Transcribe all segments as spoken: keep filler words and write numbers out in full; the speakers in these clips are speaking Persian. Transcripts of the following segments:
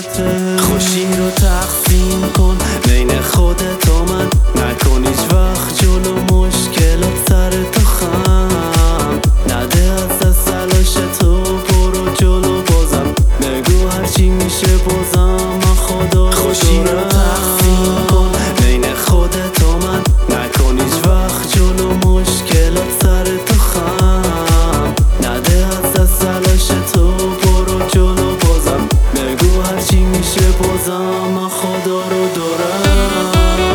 دستته. خوشی رو تقسیم کن بین خودت و من، نکن هیچ وقت جلو مشکلات سر تو خم. نده از دست تلاش تو، برو جلو بازم، بگو هرچی میشه بازم من خدا رو خوشی رو تقسیم کن بین خودت و من، نکن هیچ وقت جلو مشکلات سر تو خم. نده از دست تلاش تو، برو جلو بازم، بگو هرچی میشه بازم من خدا رو دارم.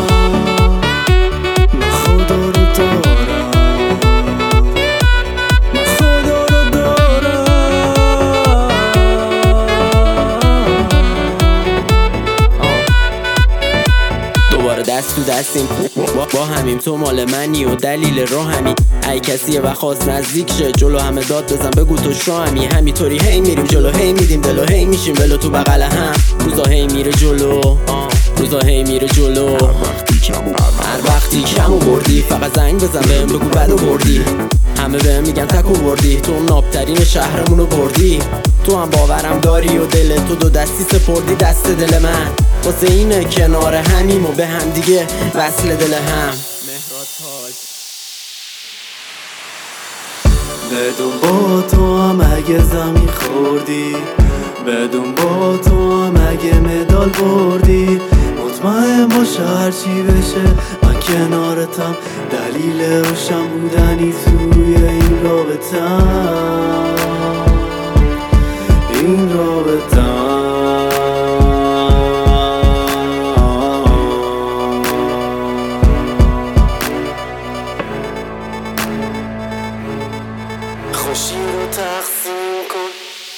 من خدا رو دارم. من خدا رو دارم. دوباره دست تو دستیم با همیم، تو مال منی و دلیل رو همی. ای کسی و خواست نزدیک شه، جلو همه داد بزن بگو تو شو همی. همینطوری هی میریم جلو، هی میدیم دلو، هی میشیم ولو تو بغل هم. روزا هی میره جلو، روزا هی میره جلو. هر وقتی کمو بردی فقط زنگ بزن بهم بگو بدو بردی. همه بهم میگن تکو بردی، تو نابترین شهرمونو بردی. تو هم باورم داری و دل تو دو دستی سپردی دست دل من. واسه اینه کنار همیم و به هم دیگه وصل دل هم. مهراد تاج. بدون با تو هم اگه زمین خوردی، بدون با تو هم اگه مدال بردی، مطمئن باشه هرچی بشه من کنارتم. دلیل روشن بودنی توی این رابطم، این رابطم. خوشی رو تقسیم کن،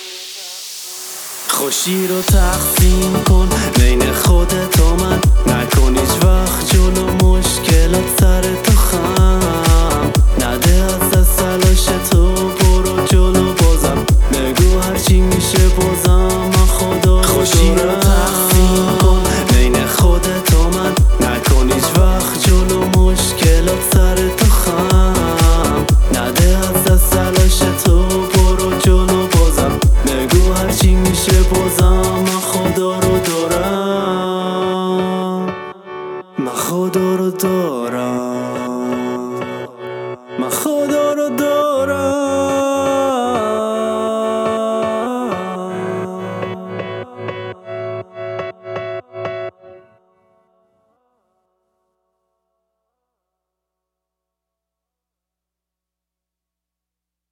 خوشی رو تقسیم کن بین خودت و من، نکن هیچ وقت جلو مشکلات سر تو خم. نده از دست تلاش تو، برو جلو بازم، بگو هرچی میشه بازم من خدا رو خوشی رو تقسیم کن بین خودت و من، نکن هیچ وقت جلو مشکلات سر تو خم. نده از دست تلاش تو، برو جلو بازم، بگو هرچی میشه بازم من خدا رو دارم. من خدا رو دارم.